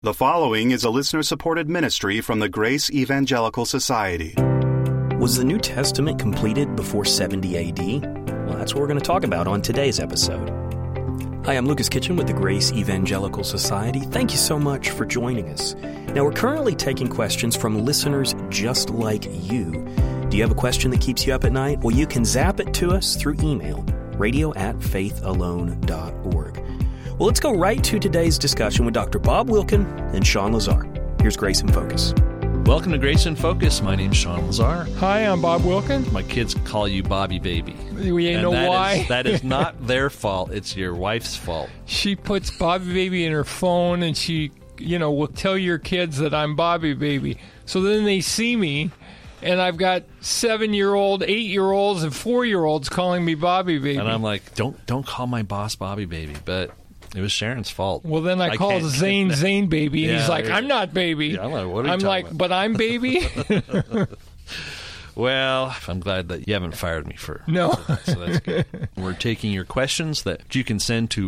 The following is a listener-supported ministry from the Grace Evangelical Society. Was the New Testament completed before 70 AD? Well, that's what we're going to talk about on today's episode. Hi, I'm Lucas Kitchen with the Grace Evangelical Society. Thank you so much for joining us. Now, we're currently taking questions from listeners just like you. Do you have a question that keeps you up at night? Well, you can zap it to us through email, radio@faithalone.org. Well, let's go right to today's discussion with Dr. Bob Wilkin and Sean Lazar. Here's Grace in Focus. Welcome to Grace in Focus. My name's Sean Lazar. Hi, I'm Bob Wilkin. My kids call you Bobby Baby. We ain't know why. That is not their fault. It's your wife's fault. She puts Bobby Baby in her phone, and she, will tell your kids that I'm Bobby Baby. So then they see me, and I've got 7-year-old, 8-year-olds, and 4-year-olds calling me Bobby Baby. And I'm like, don't call my boss Bobby Baby. But it was Sharon's fault. Well, then I called Zane Baby, and he's like, I'm not Baby. Yeah, I'm like, what are you I'm like, about? But I'm Baby? Well, I'm glad that you haven't fired me for No. So that's good. We're taking your questions that you can send to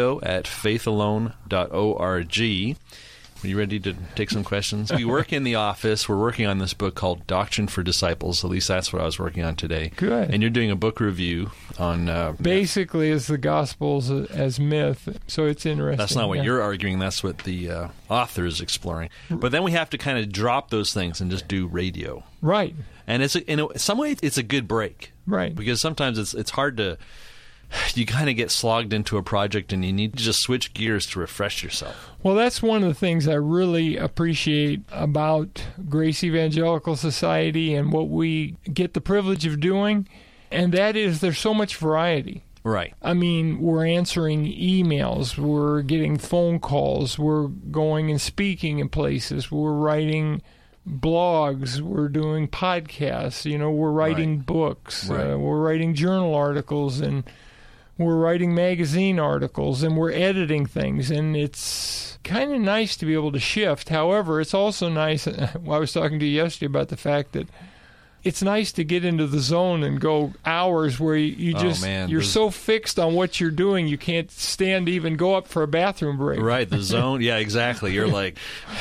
radio@faithalone.org. Are you ready to take some questions? We work in the office. We're working on this book called Doctrine for Disciples. At least that's what I was working on today. Good. And you're doing a book review on... Basically, it's the Gospels as myth, so it's interesting. That's not what you're arguing. That's what the author is exploring. But then we have to kind of drop those things and just do radio. Right. And in some way, it's a good break. Right. Because sometimes it's hard to... You kind of get slogged into a project and you need to just switch gears to refresh yourself. Well, that's one of the things I really appreciate about Grace Evangelical Society and what we get the privilege of doing, and that is there's so much variety. Right. I mean, we're answering emails, we're getting phone calls, we're going and speaking in places, we're writing blogs, we're doing podcasts, we're writing books, we're writing journal articles, and we're writing magazine articles, and we're editing things, and it's kind of nice to be able to shift. However, it's also nice, I was talking to you yesterday about the fact that it's nice to get into the zone and go hours where you're so fixed on what you're doing, you can't stand to even go up for a bathroom break. Right, the zone, yeah, exactly. You're like,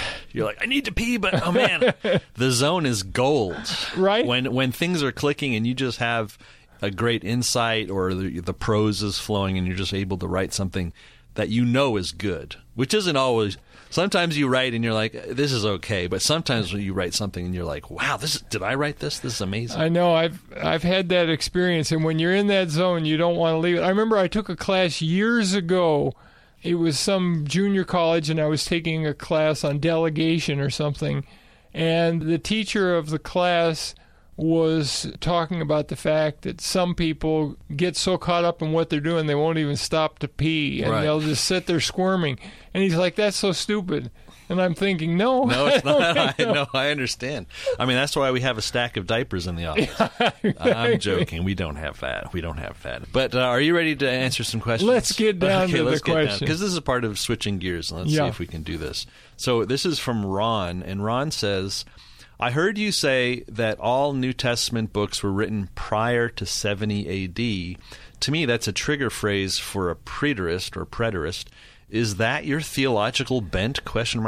I need to pee, but oh man, the zone is gold. Right. When things are clicking and you just have a great insight, or the prose is flowing and you're just able to write something that is good, which isn't always. Sometimes you write and you're like, this is okay, but sometimes when you write something and you're like, wow, did I write this? This is amazing. I know, I've had that experience, and when you're in that zone, you don't want to leave it. I remember I took a class years ago. It was some junior college, and I was taking a class on delegation or something, and the teacher of the class was talking about the fact that some people get so caught up in what they're doing they won't even stop to pee, and they'll just sit there squirming. And he's like, that's so stupid. And I'm thinking, no, it's not. I understand. I mean, that's why we have a stack of diapers in the office. I'm joking. We don't have that. But are you ready to answer some questions? Let's get down to the questions. Because this is part of switching gears. Let's see if we can do this. So this is from Ron, and Ron says, I heard you say that all New Testament books were written prior to 70 A.D. To me, that's a trigger phrase for a preterist or preterist. Is that your theological bent? ? Let's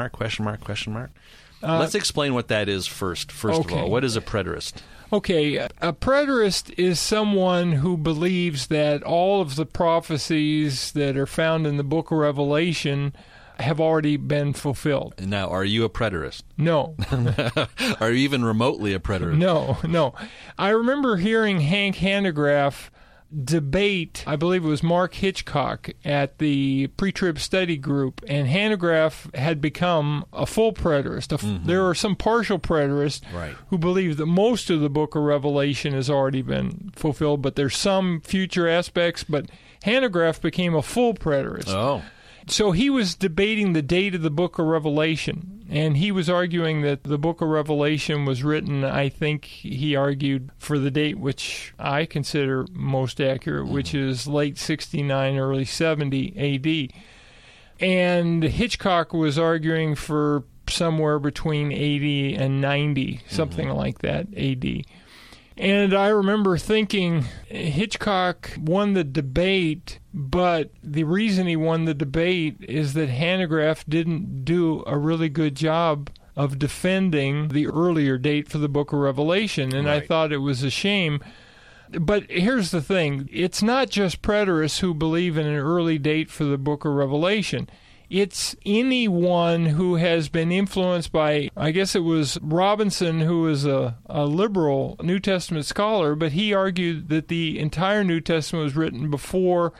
explain what that is first of all. What is a preterist? Okay, a preterist is someone who believes that all of the prophecies that are found in the book of Revelation have already been fulfilled. Now, are you a preterist? No. Are you even remotely a preterist? No. I remember hearing Hank Hanegraaff debate, I believe it was Mark Hitchcock, at the pre-trib study group, and Hanegraaff had become a full preterist. There are some partial preterists who believe that most of the book of Revelation has already been fulfilled, but there's some future aspects, but Hanegraaff became a full preterist. Oh. So he was debating the date of the book of Revelation, and he was arguing that the book of Revelation was written, I think he argued, for the date which I consider most accurate, which is late 69, early 70 A.D. And Hitchcock was arguing for somewhere between 80 and 90, something like that, A.D. And I remember thinking Hitchcock won the debate, but the reason he won the debate is that Hanegraaff didn't do a really good job of defending the earlier date for the Book of Revelation, and I thought it was a shame. But here's the thing. It's not just preterists who believe in an early date for the Book of Revelation. It's anyone who has been influenced by, I guess it was Robinson, who is a liberal New Testament scholar, but he argued that the entire New Testament was written before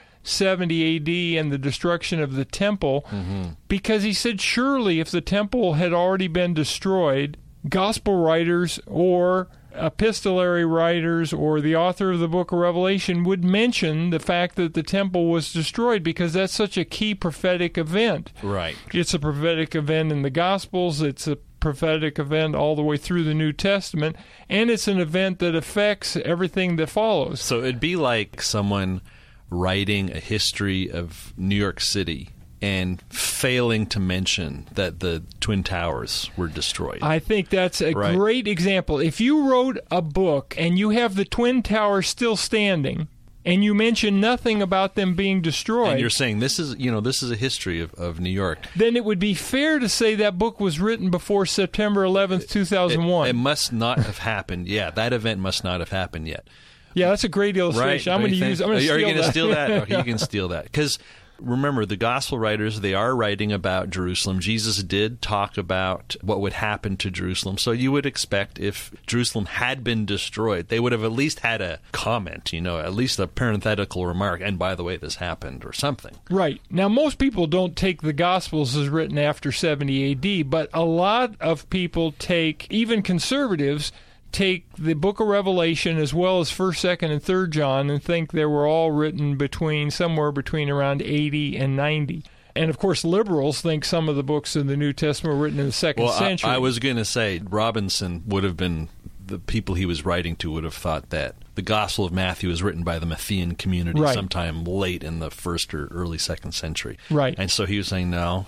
70 A.D. and the destruction of the temple, because he said surely if the temple had already been destroyed, gospel writers or epistolary writers or the author of the Book of Revelation would mention the fact that the temple was destroyed, because that's such a key prophetic event. Right. It's a prophetic event in the Gospels. It's a prophetic event all the way through the New Testament, and it's an event that affects everything that follows. So it'd be like someone writing a history of New York City and failing to mention that the Twin Towers were destroyed. I think that's a great example. If you wrote a book and you have the Twin Towers still standing and you mention nothing about them being destroyed, and you're saying this is a history of New York, then it would be fair to say that book was written before September 11th, 2001. It must not have happened. Yeah, that event must not have happened yet. Yeah, that's a great illustration. Right. I'm going to use. Are you going to steal that? Okay, you can steal that, because remember, the gospel writers, they are writing about Jerusalem. Jesus did talk about what would happen to Jerusalem. So you would expect if Jerusalem had been destroyed, they would have at least had a comment, at least a parenthetical remark, and by the way, this happened, or something. Right. Now, most people don't take the Gospels as written after 70 A.D., but a lot of people take, even conservatives, take the Book of Revelation as well as 1st, 2nd, and 3rd John and think they were all written somewhere between around 80 and 90. And, of course, liberals think some of the books in the New Testament were written in the 2nd century. I was going to say Robinson would have been, the people he was writing to would have thought that the Gospel of Matthew was written by the Matthean community sometime late in the 1st or early 2nd century. Right. And so he was saying, no.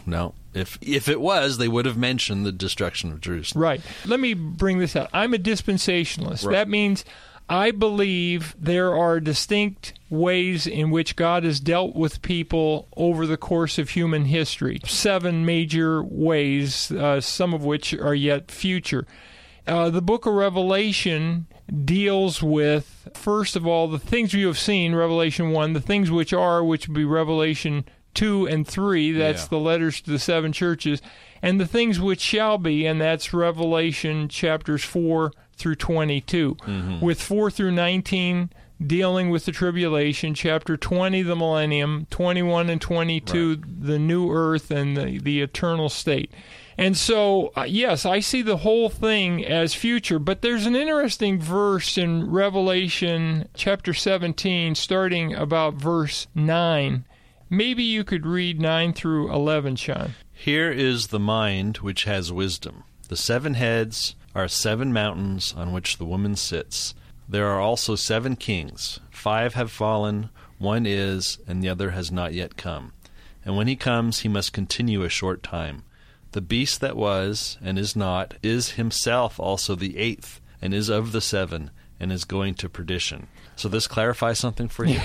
If it was, they would have mentioned the destruction of Jerusalem. Right. Let me bring this out. I'm a dispensationalist. Right. That means I believe there are distinct ways in which God has dealt with people over the course of human history. 7 major ways, some of which are yet future. The Book of Revelation deals with, first of all, the things you have seen, Revelation 1, the things which would be Revelation 2 and 3, that's the letters to the 7 churches, and the things which shall be, and that's Revelation chapters 4 through 22, with 4 through 19 dealing with the tribulation, chapter 20 the millennium, 21 and 22 the new earth and the eternal state. And so, yes, I see the whole thing as future, but there's an interesting verse in Revelation chapter 17, starting about verse 9. Maybe you could read 9 through 11, Sean. Here is the mind which has wisdom. The 7 heads are 7 mountains on which the woman sits. There are also 7 kings. 5 have fallen, 1 is, and the other has not yet come. And when he comes, he must continue a short time. The beast that was and is not is himself also the 8th, and is of the 7, and is going to perdition. So this clarifies something for you?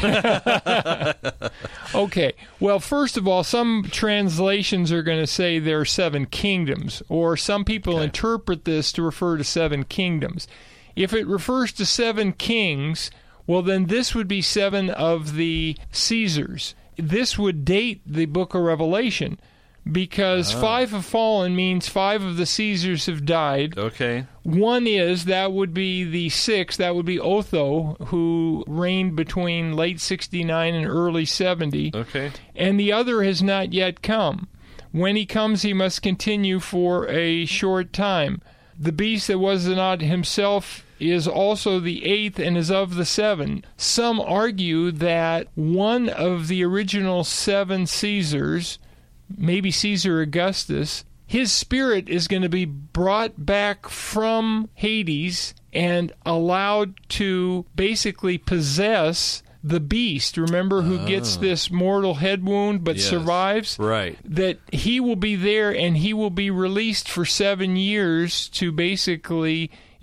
Okay. Well, first of all, some translations are going to say there are 7 kingdoms, or some people interpret this to refer to 7 kingdoms. If it refers to 7 kings, well, then this would be 7 of the Caesars. This would date the Book of Revelation, because 5 have fallen means 5 of the Caesars have died. Okay. 1 that would be the 6th, that would be Otho, who reigned between late 69 and early 70. Okay. And the other has not yet come. When he comes, he must continue for a short time. The beast that was not himself is also the 8th and is of the 7. Some argue that one of the original 7 Caesars, maybe Caesar Augustus, his spirit is going to be brought back from Hades and allowed to basically possess the beast, remember, who gets this mortal head wound but survives? Right. That he will be there and he will be released for 7 years to basically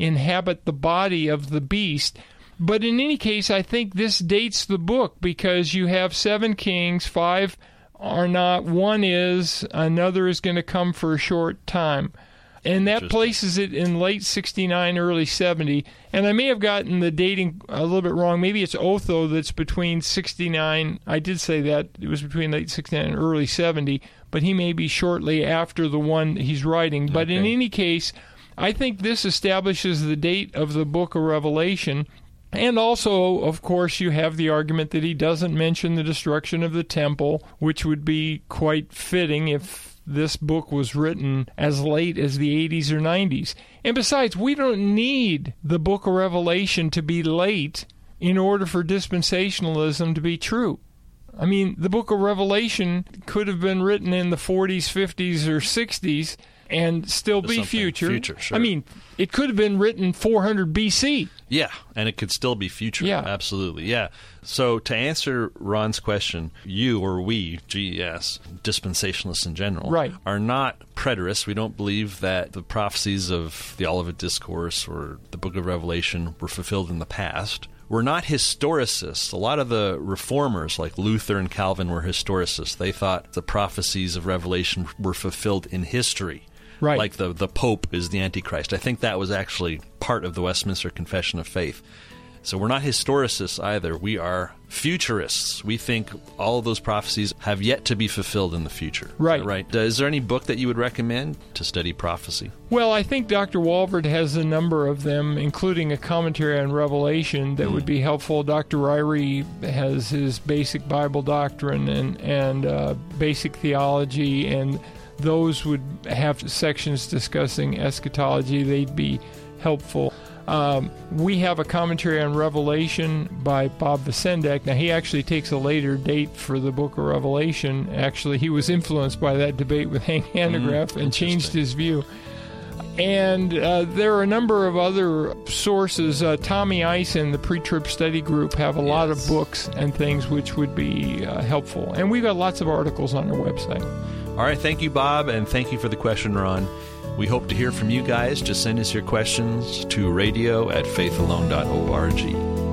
inhabit the body of the beast. But in any case, I think this dates the book because you have 7 kings, 5 are not, 1 is, another is going to come for a short time. And that places it in late 69, early 70. And I may have gotten the dating a little bit wrong. Maybe it's Otho that's between 69. I did say that. It was between late 69 and early 70. But he may be shortly after the one he's writing. But in any case, I think this establishes the date of the book of Revelation. And also, of course, you have the argument that he doesn't mention the destruction of the temple, which would be quite fitting if this book was written as late as the 80s or 90s. And besides, we don't need the book of Revelation to be late in order for dispensationalism to be true. I mean, the book of Revelation could have been written in the 40s, 50s, or 60s and still be future. Sure. I mean, it could have been written 400 BC. Yeah, and it could still be future. Yeah. Absolutely. Yeah. So to answer Ron's question, you or we, GES, dispensationalists in general, are not preterists. We don't believe that the prophecies of the Olivet Discourse or the book of Revelation were fulfilled in the past. We're not historicists. A lot of the reformers, like Luther and Calvin, were historicists. They thought the prophecies of Revelation were fulfilled in history. Right. Like the Pope is the Antichrist. I think that was actually part of the Westminster Confession of Faith. So we're not historicists either. We are futurists. We think all of those prophecies have yet to be fulfilled in the future. Right. Right. Is there any book that you would recommend to study prophecy? Well, I think Dr. Walvoord has a number of them, including a commentary on Revelation that would be helpful. Dr. Ryrie has his basic Bible doctrine and basic theology, and those would have sections discussing eschatology. They'd be helpful. We have a commentary on Revelation by Bob Vasendek. Now, he actually takes a later date for the book of Revelation. Actually, he was influenced by that debate with Hank Hanegraaff and changed his view. And there are a number of other sources. Tommy Ice and the Pre-Trib Study Group have a lot of books and things which would be helpful. And we've got lots of articles on our website. All right. Thank you, Bob, and thank you for the question, Ron. We hope to hear from you guys. Just send us your questions to radio@faithalone.org.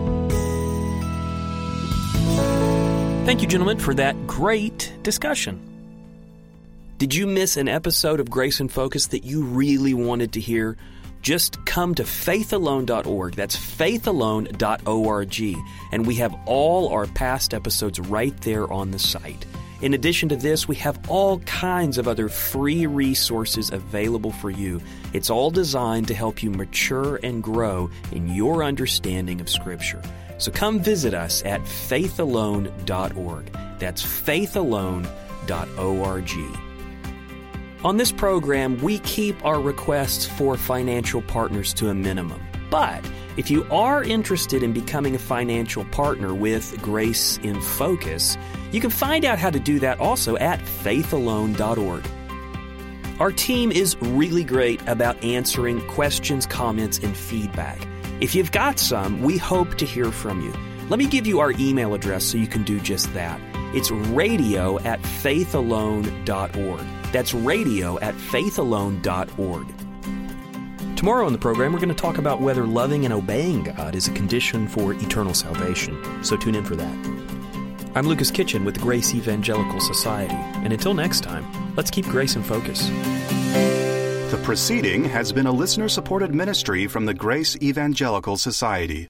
Thank you, gentlemen, for that great discussion. Did you miss an episode of Grace in Focus that you really wanted to hear? Just come to faithalone.org. That's faithalone.org. And we have all our past episodes right there on the site. In addition to this, we have all kinds of other free resources available for you. It's all designed to help you mature and grow in your understanding of Scripture. So come visit us at faithalone.org. That's faithalone.org. On this program, we keep our requests for financial partners to a minimum. But if you are interested in becoming a financial partner with Grace in Focus, you can find out how to do that also at faithalone.org. Our team is really great about answering questions, comments, and feedback. If you've got some, we hope to hear from you. Let me give you our email address so you can do just that. It's radio@faithalone.org. That's radio@faithalone.org. Tomorrow on the program, we're going to talk about whether loving and obeying God is a condition for eternal salvation. So tune in for that. I'm Lucas Kitchen with the Grace Evangelical Society. And until next time, let's keep Grace in Focus. The proceeding has been a listener-supported ministry from the Grace Evangelical Society.